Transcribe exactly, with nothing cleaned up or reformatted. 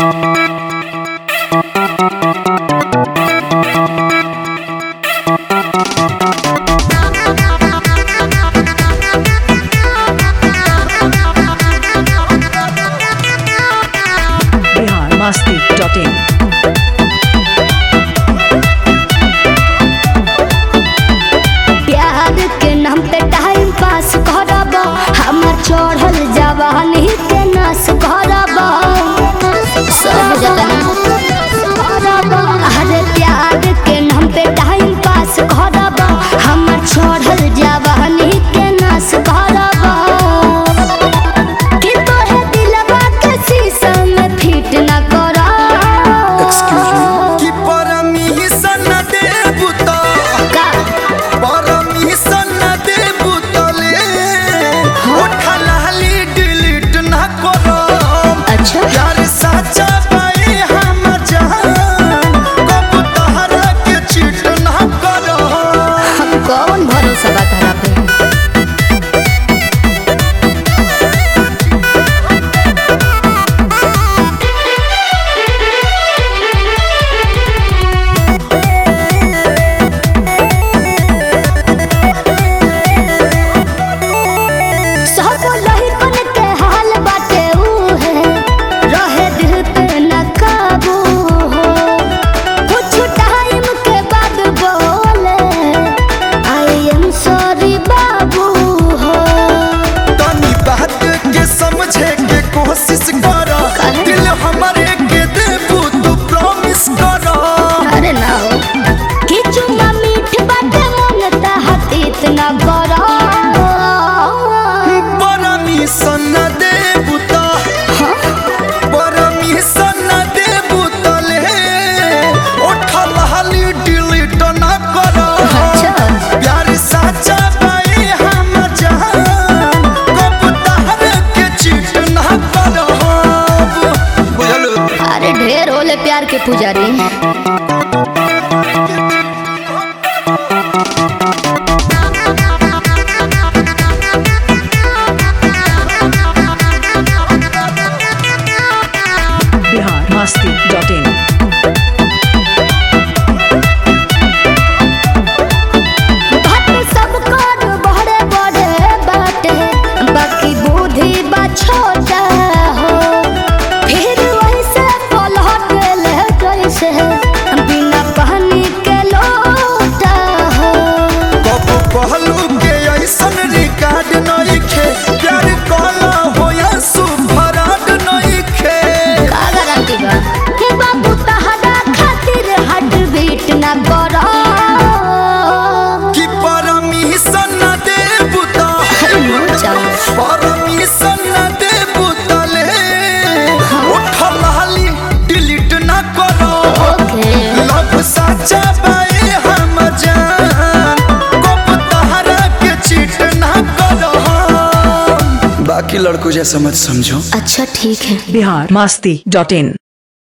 masti dot in. प्यार के नाम पे टाइम पास करब, हमर चढ़ल जवानी के नाश करब। सब जतन अरे प्यार के नाम पे टाइम पास करब, हमर चढ़ल जवानी के नाश करब। कि तोहे दिलवा के शीशा में फिट न करब। कि परमिशन न देबू त का परमिशन न देबू त ले उठा लाली डिलीट न करब। अच्छा यार सच्चा बाई हम जान कब तहरा के चीट न करब। हम कौन भरोसा बा तोरा पे। सब लहिकन के हाल बाटे उहे, रहे दिल पे न काबू हो। कुछ टाइम के बाद बोले आई एम सॉरी बाबू हो। तनी बात के समझे के कोशिश कर, काहे? दिल हमारे के देबू तू प्रॉमिस कर। अरे ना हो कि चुम्मा मीठ बाटे मन ताहत इतना बड़ा। परमिशन न देबू त परमिशन न देबू त ले उठा लाली डिलीट न करब। अच्छा प्यार सच्चा बाई हम जान कब तहरा के चीट न करब। बुझलू अरे ढेर होले प्यार के पुजारी। Bihar masti dot in. बात सब कर बड़े बड़े बाटे, बाकी बुद्धि बा छोटा हो। फिर वैसे पलट ले जैसे बिना पानी के लोटा हो। कब कहलू के ऐसन रिकॉर्ड नइखे, प्यार कहला हो या सुभराट नइखे। का गारंटी बा कि बाबू तहरा खातिर हार्ट बीट ना करो। कि परमिशन न देबू त परमिशन न देबू त ले उठा लाली डिलीट न करब। ओके लव सच्चा बाई हम जान कब तहरा के चीट न करब। बाकी लड़कों जैसा मत समझो। अच्छा ठीक है। Bihar masti dot in.